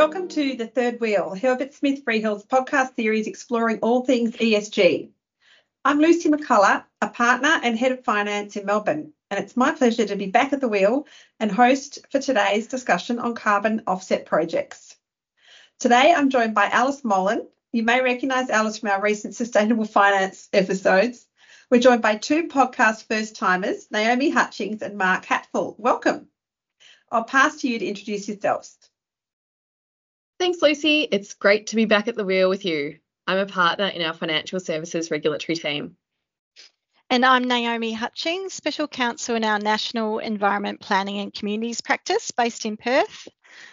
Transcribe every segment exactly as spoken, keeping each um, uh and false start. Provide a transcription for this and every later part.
Welcome to The Third Wheel, Herbert Smith Freehill's podcast series exploring all things E S G. I'm Lucy McCullough, a partner and head of finance in Melbourne, and it's my pleasure to be back at the wheel and host for today's discussion on carbon offset projects. Today I'm joined by Alice Molan. You may recognise Alice from our recent sustainable finance episodes. We're joined by two podcast first-timers, Naomi Hutchings and Mark Hatfull. Welcome. I'll pass to you to introduce yourselves. Thanks, Lucy. It's great to be back at the wheel with you. I'm a partner in our financial services regulatory team. And I'm Naomi Hutchings, Special Counsel in our National Environment Planning and Communities practice based in Perth.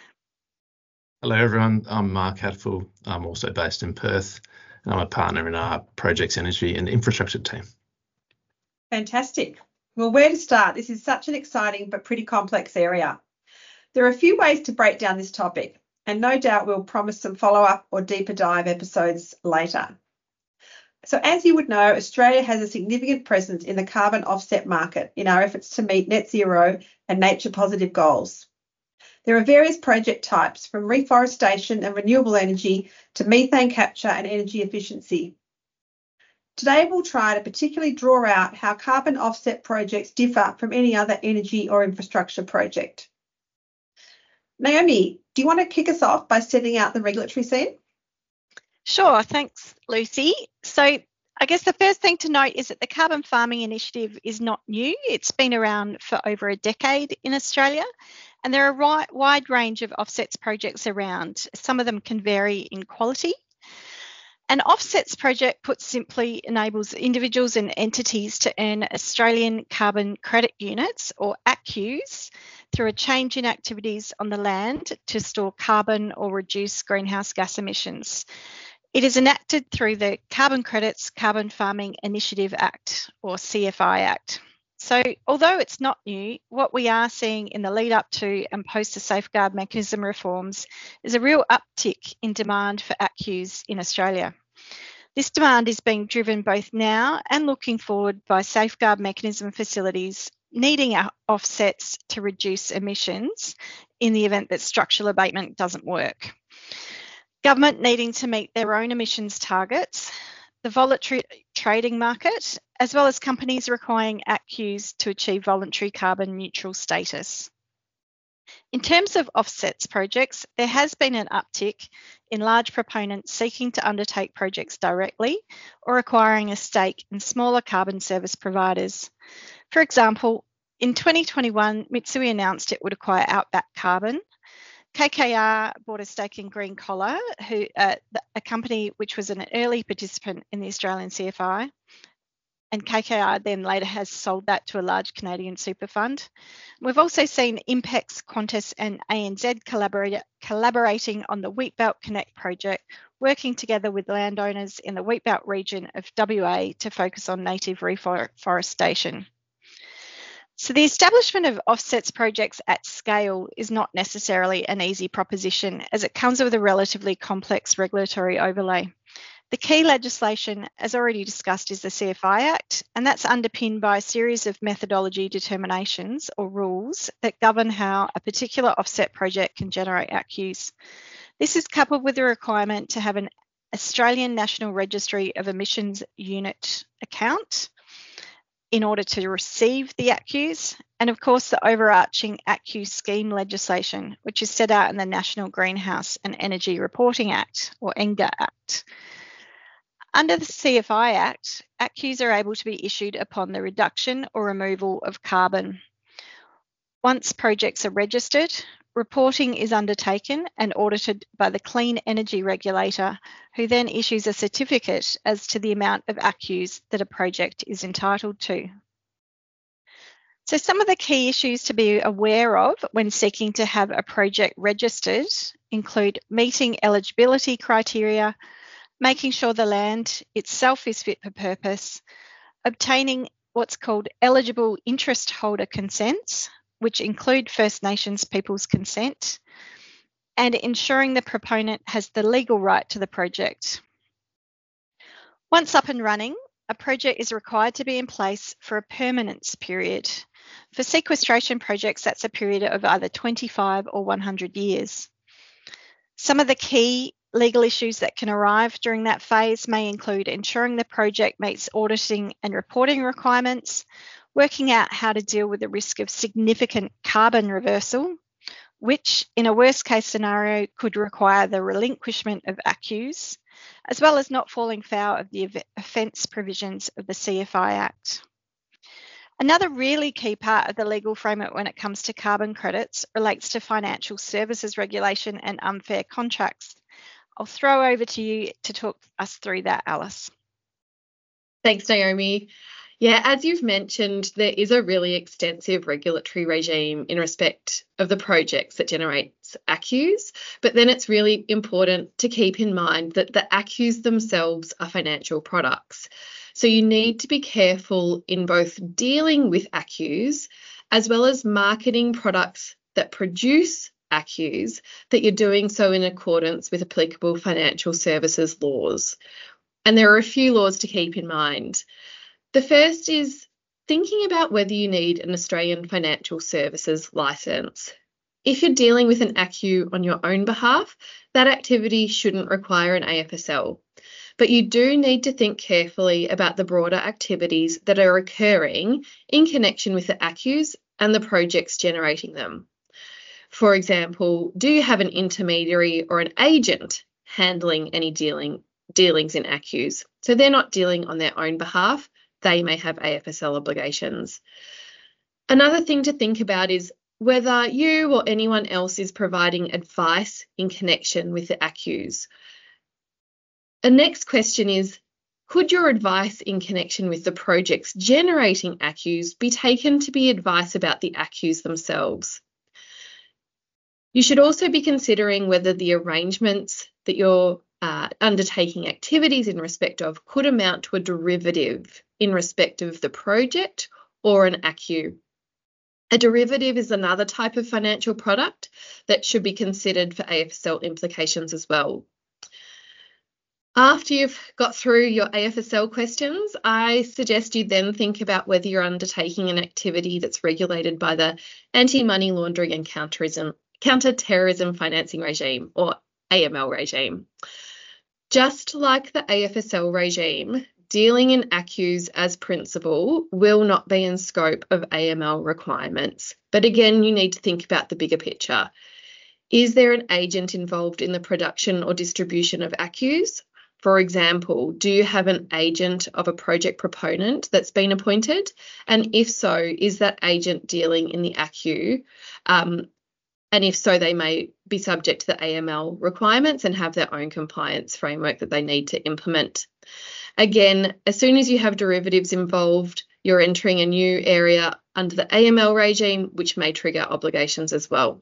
Hello everyone, I'm Mark Hatfull. I'm also based in Perth and I'm a partner in our Projects Energy and Infrastructure team. Fantastic. Well, where to start? This is such an exciting but pretty complex area. There are a few ways to break down this topic, and no doubt we'll promise some follow-up or deeper dive episodes later. So as you would know, Australia has a significant presence in the carbon offset market in our efforts to meet net zero and nature positive goals. There are various project types from reforestation and renewable energy to methane capture and energy efficiency. Today we'll try to particularly draw out how carbon offset projects differ from any other energy or infrastructure project. Naomi, do you want to kick us off by setting out the regulatory scene? Sure, thanks, Lucy. So I guess the first thing to note is that the Carbon Farming Initiative is not new. It's been around for over a decade in Australia, and there are a wide range of offsets projects around. Some of them can vary in quality. An offsets project, put simply, enables individuals and entities to earn Australian Carbon Credit Units, or A C C Us, through a change in activities on the land to store carbon or reduce greenhouse gas emissions. It is enacted through the Carbon Credits Carbon Farming Initiative Act, or C F I Act. So although it's not new, what we are seeing in the lead up to and post the safeguard mechanism reforms is a real uptick in demand for A C C Us in Australia. This demand is being driven both now and looking forward by safeguard mechanism facilities needing offsets to reduce emissions in the event that structural abatement doesn't work. Government needing to meet their own emissions targets, the voluntary trading market, as well as companies requiring A C C Us to achieve voluntary carbon neutral status. In terms of offsets projects, there has been an uptick in large proponents seeking to undertake projects directly or acquiring a stake in smaller carbon service providers. For example, in twenty twenty-one, Mitsui announced it would acquire Outback Carbon. K K R bought a stake in Green Collar, who, uh, a company which was an early participant in the Australian C F I. And K K R then later has sold that to a large Canadian super fund. We've also seen Impex, Qantas and A N Z collaborate, collaborating on the Wheatbelt Connect project, working together with landowners in the Wheatbelt region of W A to focus on native reforestation. So the establishment of offsets projects at scale is not necessarily an easy proposition, as it comes with a relatively complex regulatory overlay. The key legislation, as already discussed, is the C F I Act, and that's underpinned by a series of methodology determinations or rules that govern how a particular offset project can generate A C C Us. This is coupled with the requirement to have an Australian National Registry of Emissions Unit account in order to receive the A C C Us, and of course the overarching A C C U scheme legislation, which is set out in the National Greenhouse and Energy Reporting Act, or N G A Act. Under the C F I Act, A C C Us are able to be issued upon the reduction or removal of carbon. Once projects are registered, reporting is undertaken and audited by the Clean Energy Regulator, who then issues a certificate as to the amount of A C C Us that a project is entitled to. So some of the key issues to be aware of when seeking to have a project registered include meeting eligibility criteria, making sure the land itself is fit for purpose, obtaining what's called eligible interest holder consents, which include First Nations people's consent, and ensuring the proponent has the legal right to the project. Once up and running, a project is required to be in place for a permanence period. For sequestration projects, that's a period of either twenty-five or one hundred years. Some of the key legal issues that can arrive during that phase may include ensuring the project meets auditing and reporting requirements, working out how to deal with the risk of significant carbon reversal, which in a worst case scenario could require the relinquishment of A C C Us, as well as not falling foul of the offence provisions of the C F I Act. Another really key part of the legal framework when it comes to carbon credits relates to financial services regulation and unfair contracts. I'll throw over to you to talk us through that, Alice. Thanks, Naomi. Yeah, as you've mentioned, there is a really extensive regulatory regime in respect of the projects that generate A C C Us, but then it's really important to keep in mind that the A C C Us themselves are financial products. So you need to be careful in both dealing with A C C Us as well as marketing products that produce A C C Us, that you're doing so in accordance with applicable financial services laws. And there are a few laws to keep in mind. The first is thinking about whether you need an Australian financial services licence. If you're dealing with an A C C U on your own behalf, that activity shouldn't require an A F S L. But you do need to think carefully about the broader activities that are occurring in connection with the A C C Us and the projects generating them. For example, do you have an intermediary or an agent handling any dealing dealings in A C C Us? So they're not dealing on their own behalf. They may have A F S L obligations. Another thing to think about is whether you or anyone else is providing advice in connection with the A C C Us. The next question is, could your advice in connection with the projects generating A C C Us be taken to be advice about the A C C Us themselves? You should also be considering whether the arrangements that you're uh, undertaking activities in respect of could amount to a derivative in respect of the project or an A C C U. A derivative is another type of financial product that should be considered for A F S L implications as well. After you've got through your A F S L questions, I suggest you then think about whether you're undertaking an activity that's regulated by the Anti-Money Laundering and Counterterrorism, Counter-Terrorism Financing Regime, or A M L regime. Just like the A F S L regime, dealing in A C C Us as principal will not be in scope of A M L requirements. But again, you need to think about the bigger picture. Is there an agent involved in the production or distribution of A C C Us? For example, do you have an agent of a project proponent that's been appointed? And if so, is that agent dealing in the A C C U? Um, and if so, they may be subject to the A M L requirements and have their own compliance framework that they need to implement. Again, as soon as you have derivatives involved, you're entering a new area under the A M L regime, which may trigger obligations as well.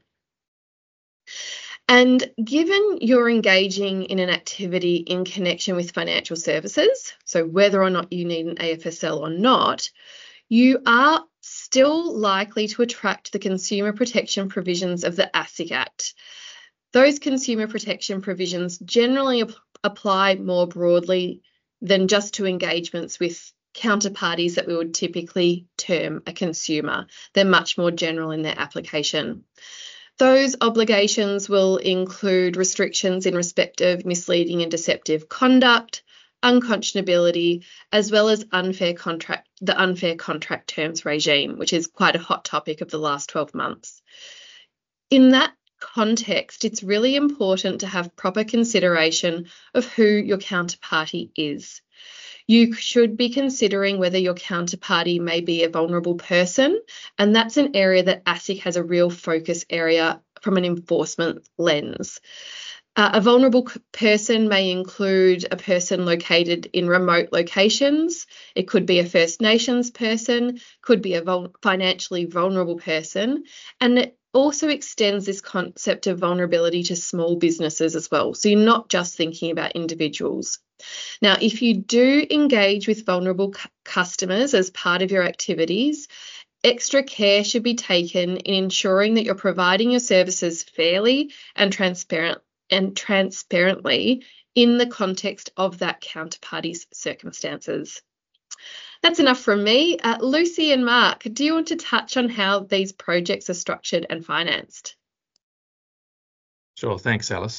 And given you're engaging in an activity in connection with financial services, so whether or not you need an A F S L or not, you are still likely to attract the consumer protection provisions of the ASIC Act. Those consumer protection provisions generally ap- apply more broadly than just to engagements with counterparties that we would typically term a consumer. They're much more general in their application. Those obligations will include restrictions in respect of misleading and deceptive conduct, unconscionability, as well as unfair contract, the unfair contract terms regime, which is quite a hot topic of the last twelve months. In that context, it's really important to have proper consideration of who your counterparty is. You should be considering whether your counterparty may be a vulnerable person, and that's an area that ASIC has a real focus area from an enforcement lens. Uh, a vulnerable person may include a person located in remote locations. It could be a First Nations person, could be a vul- financially vulnerable person, and it also extends this concept of vulnerability to small businesses as well. So you're not just thinking about individuals. Now, if you do engage with vulnerable cu- customers as part of your activities, extra care should be taken in ensuring that you're providing your services fairly and transparent and transparently in the context of that counterparty's circumstances. That's enough from me. Uh, Lucy and Mark, do you want to touch on how these projects are structured and financed? Sure, thanks, Alice.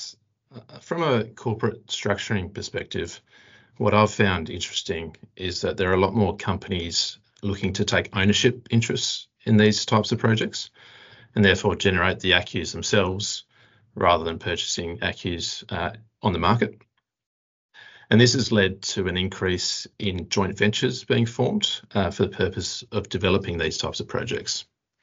Uh, From a corporate structuring perspective, what I've found interesting is that there are a lot more companies looking to take ownership interests in these types of projects and therefore generate the A C Cus themselves rather than purchasing A C Cus uh, on the market. And this has led to an increase in joint ventures being formed uh, for the purpose of developing these types of projects.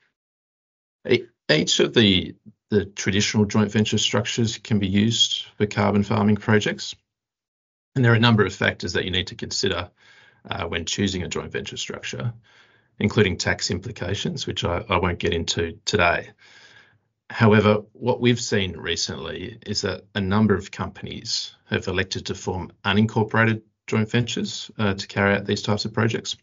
E- Each of the, the traditional joint venture structures can be used for carbon farming projects. And there are a number of factors that you need to consider uh, when choosing a joint venture structure, including tax implications, which I, I won't get into today. However, what we've seen recently is that a number of companies have elected to form unincorporated joint ventures uh, to carry out these types of projects.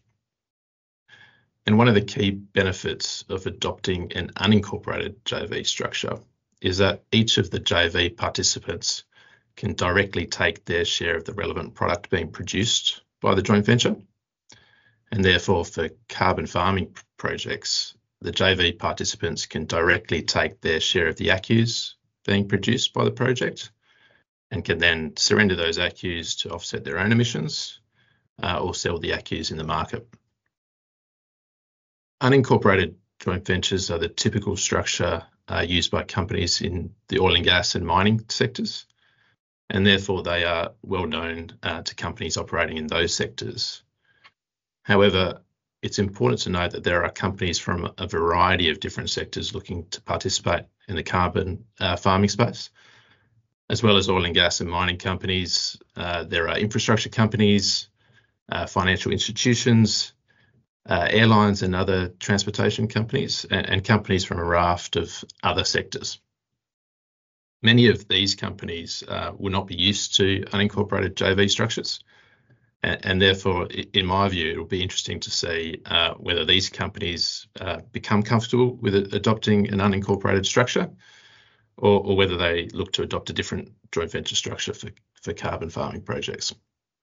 And one of the key benefits of adopting an unincorporated J V structure is that each of the J V participants can directly take their share of the relevant product being produced by the joint venture. And therefore, for carbon farming projects, the J V participants can directly take their share of the A C Cus being produced by the project and can then surrender those A C Cus to offset their own emissions uh, or sell the A C Cus in the market. Unincorporated joint ventures are the typical structure uh, used by companies in the oil and gas and mining sectors, and therefore they are well known uh, to companies operating in those sectors. However, it's important to note that there are companies from a variety of different sectors looking to participate in the carbon uh, farming space, as well as oil and gas and mining companies. Uh, there are infrastructure companies, uh, financial institutions, uh, airlines and other transportation companies, and, and companies from a raft of other sectors. Many of these companies uh, will not be used to unincorporated J V structures. And therefore, in my view, it'll be interesting to see uh, whether these companies uh, become comfortable with adopting an unincorporated structure or, or whether they look to adopt a different joint venture structure for, for carbon farming projects.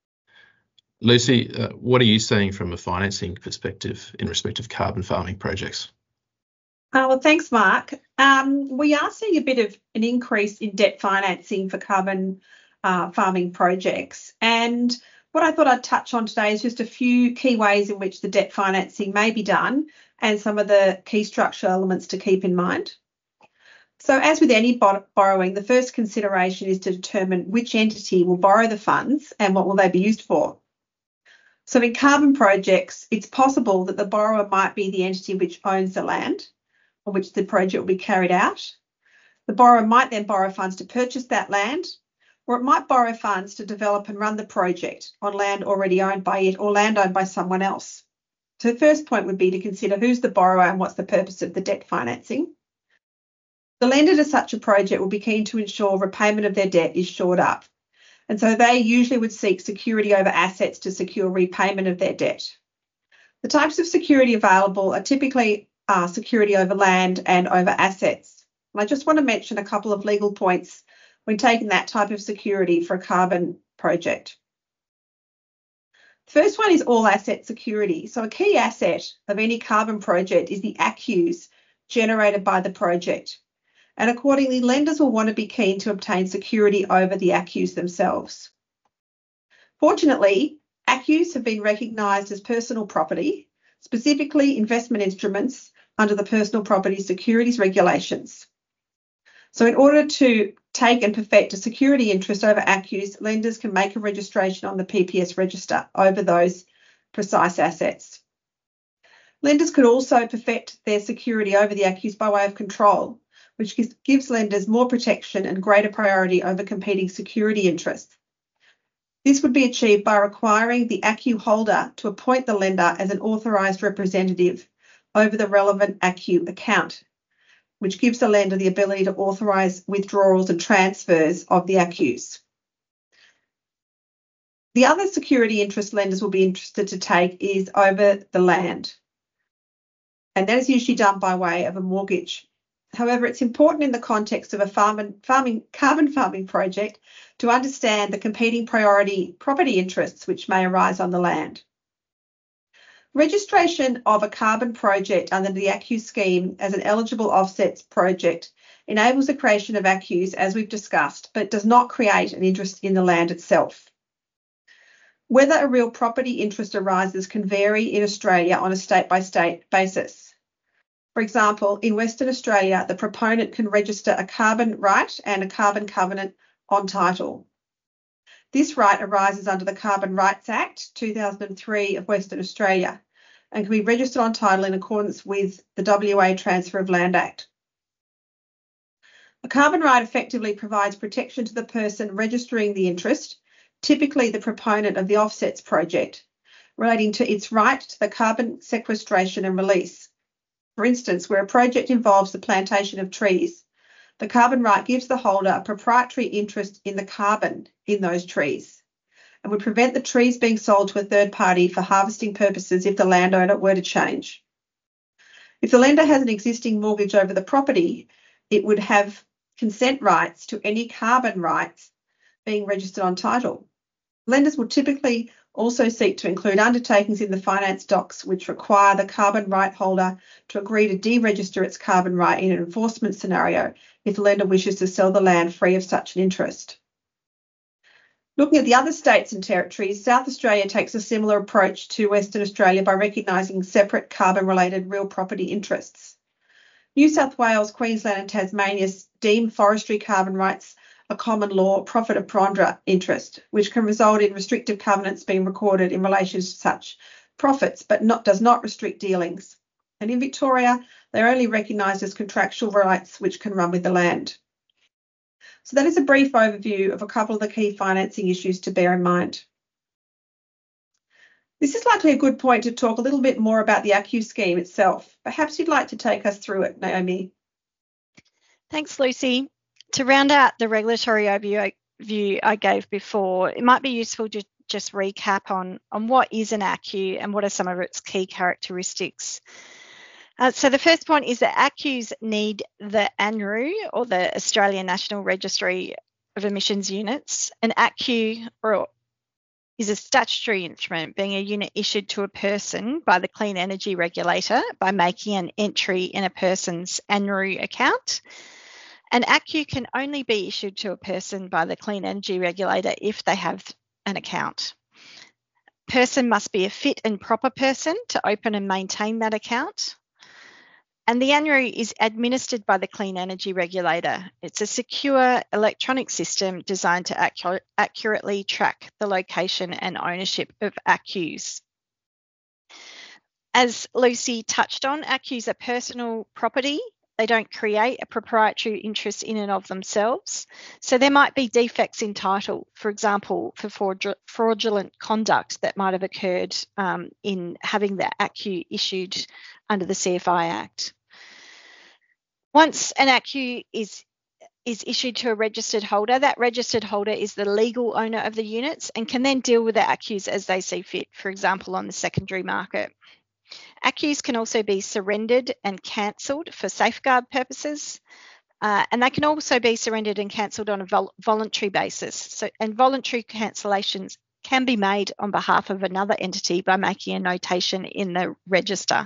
Lucy, uh, what are you seeing from a financing perspective in respect of carbon farming projects? Uh, well, thanks, Mark. Um, we are seeing a bit of an increase in debt financing for carbon uh, farming projects. And what I thought I'd touch on today is just a few key ways in which the debt financing may be done and some of the key structural elements to keep in mind. So as with any borrowing, the first consideration is to determine which entity will borrow the funds and what will they be used for. So in carbon projects, it's possible that the borrower might be the entity which owns the land on which the project will be carried out. The borrower might then borrow funds to purchase that land, or it might borrow funds to develop and run the project on land already owned by it or land owned by someone else. So the first point would be to consider who's the borrower and what's the purpose of the debt financing. The lender to such a project will be keen to ensure repayment of their debt is shored up. And so they usually would seek security over assets to secure repayment of their debt. The types of security available are typically uh, security over land and over assets. And I just want to mention a couple of legal points when taking that type of security for a carbon project. The first one is all asset security. So a key asset of any carbon project is the A C Cus generated by the project. And accordingly, lenders will want to be keen to obtain security over the A C Cus themselves. Fortunately, A C Cus have been recognised as personal property, specifically investment instruments under the Personal Property Securities Regulations. So in order to take and perfect a security interest over A C Cus, lenders can make a registration on the P P S register over those precise assets. Lenders could also perfect their security over the A C Cus by way of control, which gives lenders more protection and greater priority over competing security interests. This would be achieved by requiring the A C C U holder to appoint the lender as an authorised representative over the relevant A C C U account, which gives the lender the ability to authorise withdrawals and transfers of the A C Cus. The other security interest lenders will be interested to take is over the land, and that is usually done by way of a mortgage. However, it's important in the context of a farm farming, carbon farming project to understand the competing priority property interests which may arise on the land. Registration of a carbon project under the A C C U scheme as an eligible offsets project enables the creation of A C C Us, as we've discussed, but does not create an interest in the land itself. Whether a real property interest arises can vary in Australia on a state-by-state basis. For example, in Western Australia, the proponent can register a carbon right and a carbon covenant on title. This right arises under the Carbon Rights Act two thousand three of Western Australia and can be registered on title in accordance with the W A Transfer of Land Act. A carbon right effectively provides protection to the person registering the interest, typically the proponent of the offsets project, relating to its right to the carbon sequestration and release. For instance, where a project involves the plantation of trees, the carbon right gives the holder a proprietary interest in the carbon in those trees and would prevent the trees being sold to a third party for harvesting purposes if the landowner were to change. If the lender has an existing mortgage over the property, it would have consent rights to any carbon rights being registered on title. Lenders will typically also seek to include undertakings in the finance docs which require the carbon right holder to agree to deregister its carbon right in an enforcement scenario if the lender wishes to sell the land free of such an interest. Looking at the other states and territories, South Australia takes a similar approach to Western Australia by recognising separate carbon-related real property interests. New South Wales, Queensland and Tasmania deem forestry carbon rights a common law profit of pronder interest, which can result in restrictive covenants being recorded in relation to such profits, but not, does not restrict dealings. And in Victoria, they're only recognised as contractual rights which can run with the land. So that is a brief overview of a couple of the key financing issues to bear in mind. This is likely a good point to talk a little bit more about the A C C U scheme itself. Perhaps you'd like to take us through it, Naomi. Thanks, Lucy. To round out the regulatory overview I gave before, it might be useful to just recap on, on what is an A C C U and what are some of its key characteristics. Uh, so the first point is that A C C Us need the A N R U, or the Australian National Registry of Emissions Units. An A C C U or, is a statutory instrument, being a unit issued to a person by the Clean Energy Regulator by making an entry in a person's A N R U account. An A C C U can only be issued to a person by the Clean Energy Regulator if they have an account. Person must be a fit and proper person to open and maintain that account. And the A N R U is administered by the Clean Energy Regulator. It's a secure electronic system designed to accurate, accurately track the location and ownership of A C C Us. As Lucy touched on, A C C Us are personal property. They don't create a proprietary interest in and of themselves. So there might be defects in title, for example, for fraudulent conduct that might have occurred um, in having the A C C U issued under the C F I Act. Once an A C C U is, is issued to a registered holder, that registered holder is the legal owner of the units and can then deal with the A C C Us as they see fit, for example, on the secondary market. A C C Us can also be surrendered and cancelled for safeguard purposes, uh, and they can also be surrendered and cancelled on a vol voluntary basis. So, and voluntary cancellations can be made on behalf of another entity by making a notation in the register.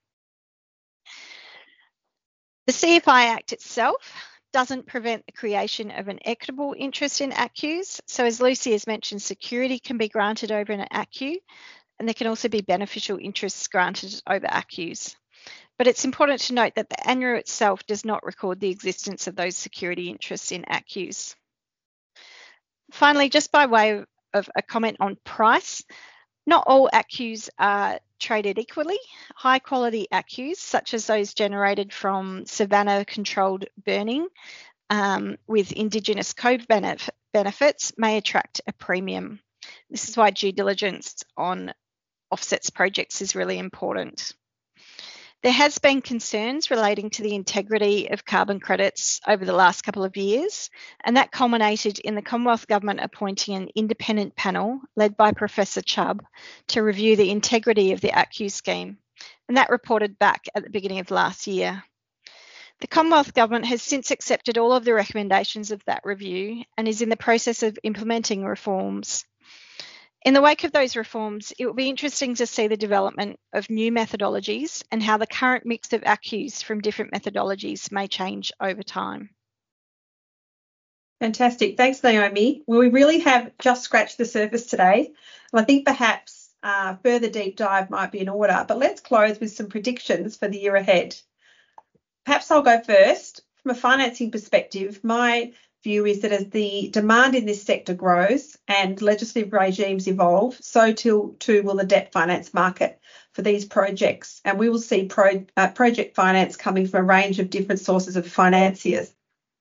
The C F I Act itself doesn't prevent the creation of an equitable interest in A C C Us. So as Lucy has mentioned, security can be granted over an A C C U, and there can also be beneficial interests granted over A C C Us. But it's important to note that the A N R U itself does not record the existence of those security interests in A C C Us. Finally, just by way of a comment on price, not all A C C Us are traded equally. High quality A C C Us, such as those generated from savanna controlled burning um, with Indigenous co-benefits, may attract a premium. This is why due diligence on offsets projects is really important. There has been concerns relating to the integrity of carbon credits over the last couple of years, and that culminated in the Commonwealth Government appointing an independent panel led by Professor Chubb to review the integrity of the A C C U scheme, and that reported back at the beginning of last year. The Commonwealth Government has since accepted all of the recommendations of that review and is in the process of implementing reforms. In the wake of those reforms, it will be interesting to see the development of new methodologies and how the current mix of A C Us from different methodologies may change over time. Fantastic. Thanks, Naomi. Well, we really have just scratched the surface today. And I think perhaps uh, further deep dive might be in order, but let's close with some predictions for the year ahead. Perhaps I'll go first. From a financing perspective, my view is that as the demand in this sector grows and legislative regimes evolve, so too, too will the debt finance market for these projects. And we will see pro, uh, project finance coming from a range of different sources of financiers.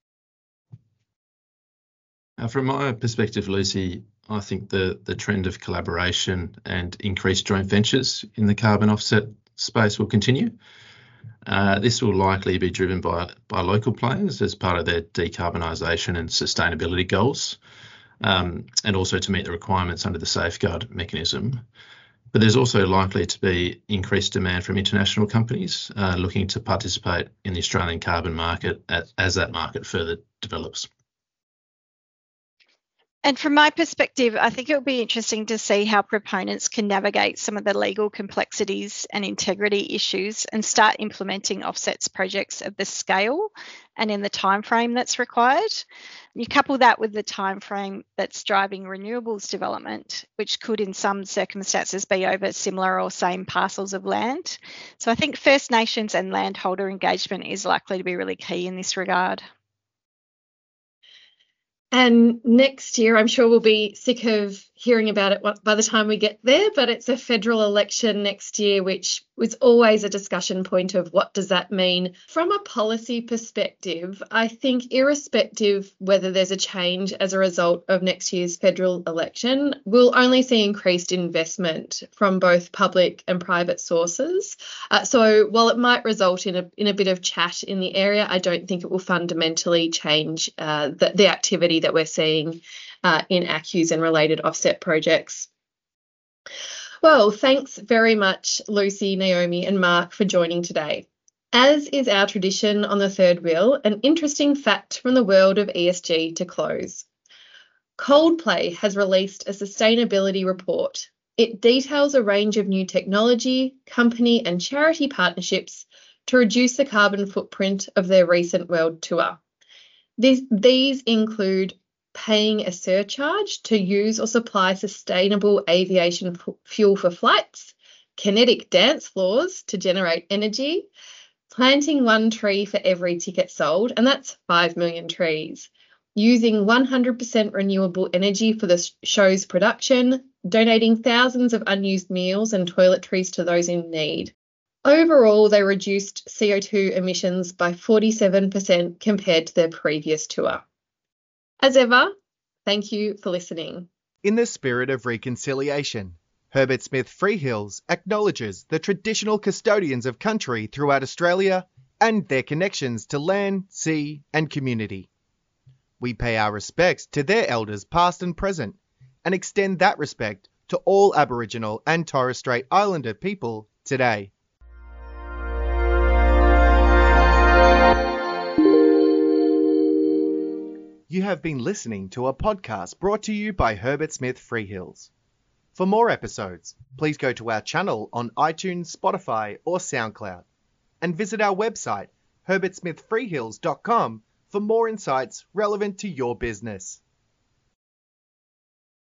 Uh, from my perspective, Lucy, I think the, the trend of collaboration and increased joint ventures in the carbon offset space will continue. Uh, this will likely be driven by, by local players as part of their decarbonisation and sustainability goals, um, and also to meet the requirements under the safeguard mechanism. But there's also likely to be increased demand from international companies uh, looking to participate in the Australian carbon market as, as that market further develops. And from my perspective, I think it will be interesting to see how proponents can navigate some of the legal complexities and integrity issues and start implementing offsets projects of the scale and in the timeframe that's required. You couple that with the timeframe that's driving renewables development, which could in some circumstances be over similar or same parcels of land. So I think First Nations and landholder engagement is likely to be really key in this regard. And next year, I'm sure we'll be sick of hearing about it by the time we get there, but it's a federal election next year, which was always a discussion point of what does that mean. From a policy perspective, I think irrespective whether there's a change as a result of next year's federal election, we'll only see increased investment from both public and private sources. Uh, so while it might result in a in a bit of chat in the area, I don't think it will fundamentally change uh, the, the activity that we're seeing uh, in A C Us and related offset projects. Well, thanks very much, Lucy, Naomi and Mark for joining today. As is our tradition on the third wheel, an interesting fact from the world of E S G to close. Coldplay has released a sustainability report. It details a range of new technology, company and charity partnerships to reduce the carbon footprint of their recent world tour. These, these include paying a surcharge to use or supply sustainable aviation f- fuel for flights, kinetic dance floors to generate energy, planting one tree for every ticket sold, and that's five million trees, using one hundred percent renewable energy for the show's production, donating thousands of unused meals and toiletries to those in need. Overall, they reduced C O two emissions by forty-seven percent compared to their previous tour. As ever, thank you for listening. In the spirit of reconciliation, Herbert Smith Freehills acknowledges the traditional custodians of country throughout Australia and their connections to land, sea and community. We pay our respects to their elders past and present and extend that respect to all Aboriginal and Torres Strait Islander people today. You have been listening to a podcast brought to you by Herbert Smith Freehills. For more episodes, please go to our channel on iTunes, Spotify or SoundCloud and visit our website herbert smith freehills dot com for more insights relevant to your business.